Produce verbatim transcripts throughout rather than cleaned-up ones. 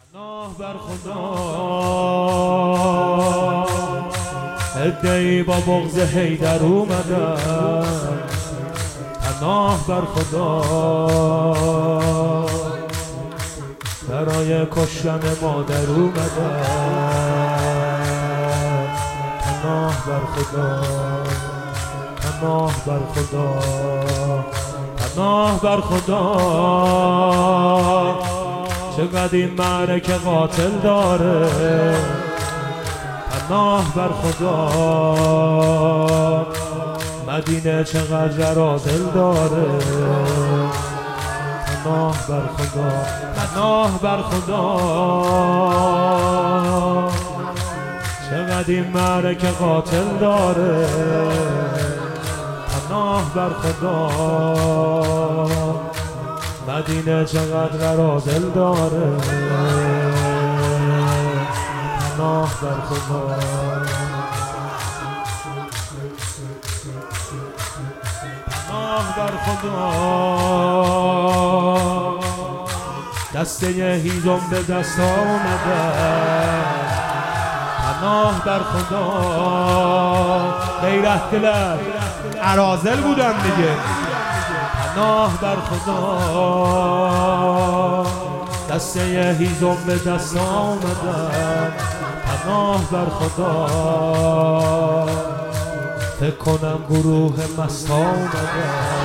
پناه بر خدا عده‌ای با بغض حیدر اومدن، پناه بر خدا برای کشتن مادر اومدن، پناه بر خدا، پناه بر خدا، پناه بر خدا. چقدر این معرکه قاتل داره، پناه بر خدا. مدینه چقدر رازل داره، پناه بر خدا، پناه بر خدا. چقدر این معرکه قاتل داره، پناه بر خدا. مدینه چقدر رازل داره، پناه بر خدا. پناه بر خدا. دسته هیزم به دست آمده، پناه بر خدا. غیرت دلر اراذل بودن دیگه، پناه بر خدا. دسته هیزم به دست آمدن، پناه بر خدا. فکر کنم گروه مست آمدن،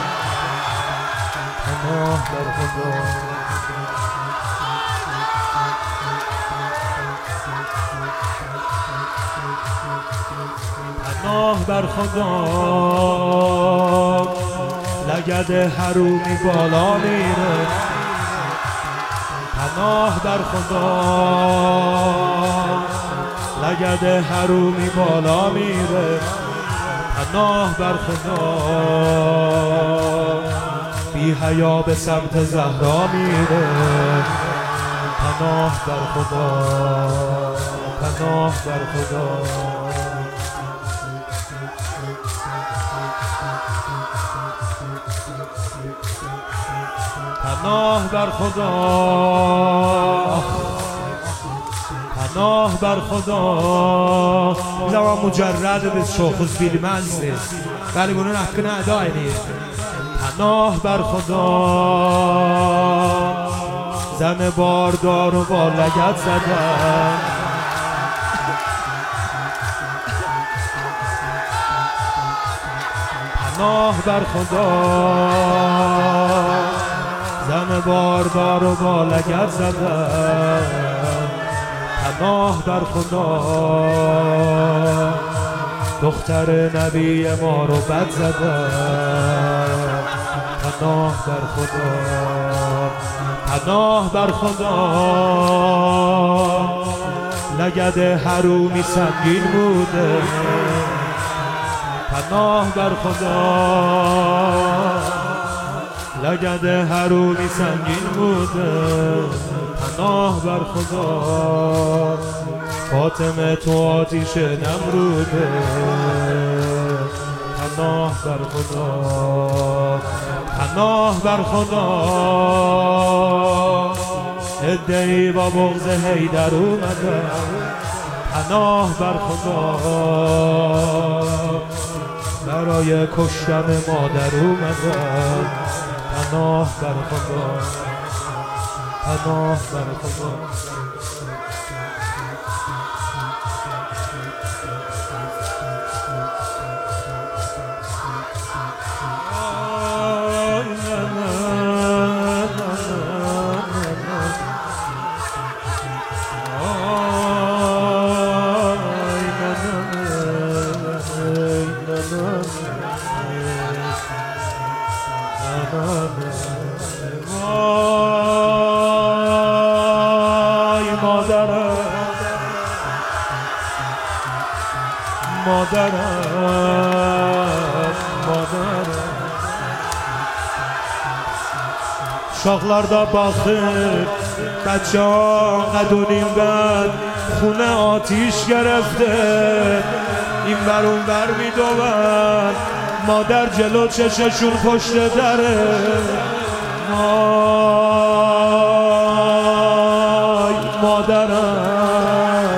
پناه بر خدا. پناه بر خدا. لگد حرومی بالا میره، پناه بر خدا. لگد حرومی بالا میره، پناه بر خدا. بی حیا به سمت زهرا میره، پناه بر خدا، پناه بر خدا. پناه بر خدا، پناه بر خدا. زمان مجرد به شوخوز فیلم هستید ولی bunu hakkını ادا edin. پناه بر خدا. زن باردار و با لگد زدن، پناه بر خدا. زن باردار و با لگد زدن، پناه بر خدا. دختر نبی ما رو بد زدن، پناه بر خدا، پناه بر خدا. لگد حرومی سنگین بوده، پناه بر خدا. لگد حرومی سنگین بوده، پناه بر خدا. فاطمه تو آتیش نمروده، پناه بر خدا، پناه بر خدا. عده‌ای با بغض حیدر اومده، پناه بر خدا. برای کشتن مادر اومده، پناه بر خدا، پناه بر خدا. وای مادرم، مادرم، مادرم. شاخlarda باخر بچه ها قدونیم بد خونه آتیش گرفته، این بر اون بر می دوبن، مادر جلو چششون پشت دره. وای مادرم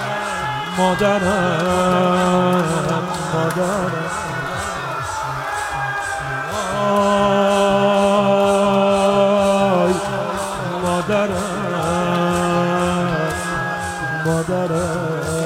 مادرم مادرم آی مادرم مادرم